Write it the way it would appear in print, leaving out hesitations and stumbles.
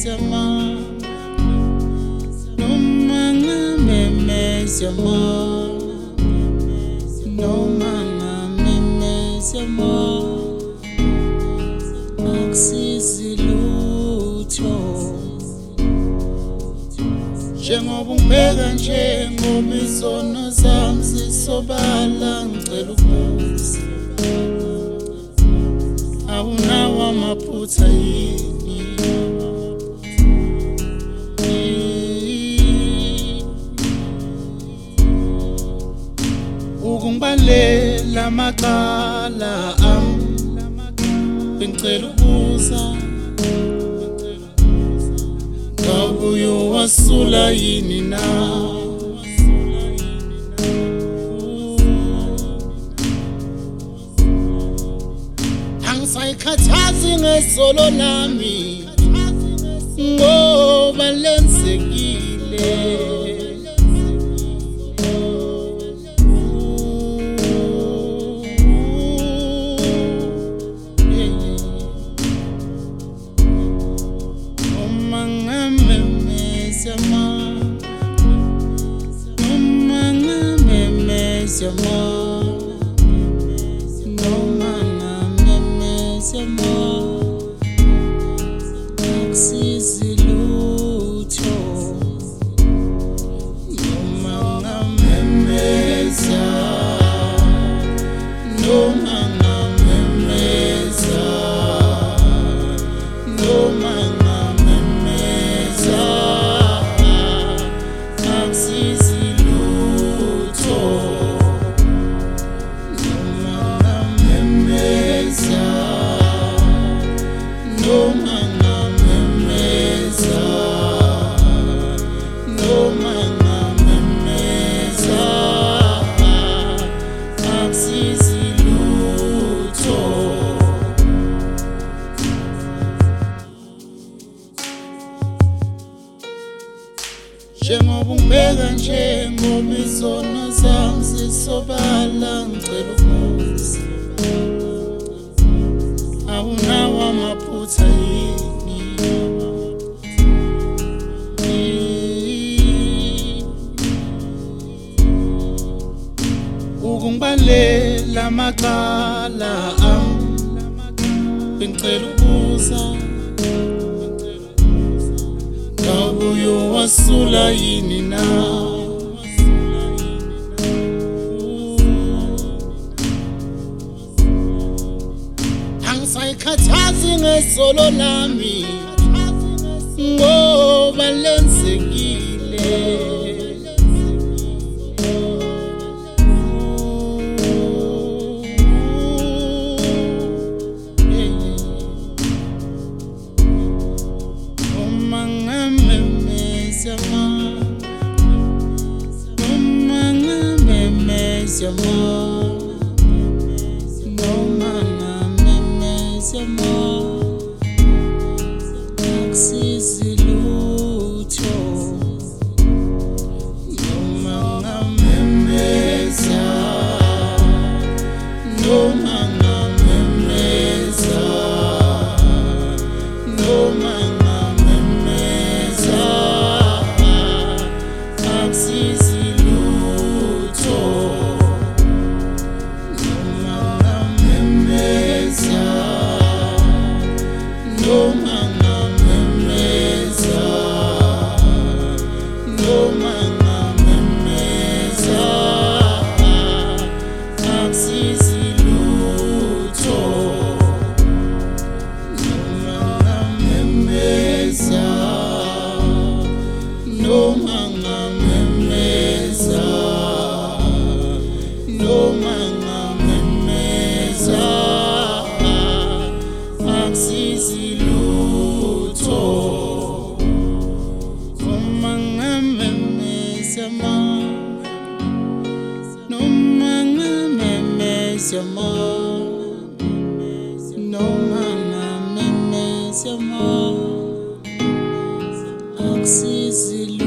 noma ngamemeza noma ngamemeza akusizi lutho njengoba ungibheka njengoba izono zami zisobala ngicela ukubuza awunawo amaphutha yini ukungibalela amacala ami bengicela ukubuza ngabe uyowasula yini na angisayikhathazi ngesolo lami ngoba lenzekile akusizi lutho noma ngamemeza noma ngamemeza noma ngamemeza akusizi lutho noma ngamemeza noma ngamemeza noma ngamemeza akusizi lutho njengoba ungibheka njengoba izono zami zisobala ngicela ukubuza awunawo amaphutha yini ukungibalela amacala ami bengicela ukubuza ngabe uyowasula yini na angisayikhathazi ngesolo lami ngoba lenzekile noma ngamemeza noma ngamemeza noma ngamemeza akusizi lutho noma ngamemeza noma ngamemeza noma ngamemeza akusizi lutho noma ngamemeza noma ngamemeza noma ngamemeza akusizi lutho noma ngamemeza noma ngamemeza noma ngamemeza akusizi lutho noma ngamemeza noma ngamemeza noma ngamemeza akusizi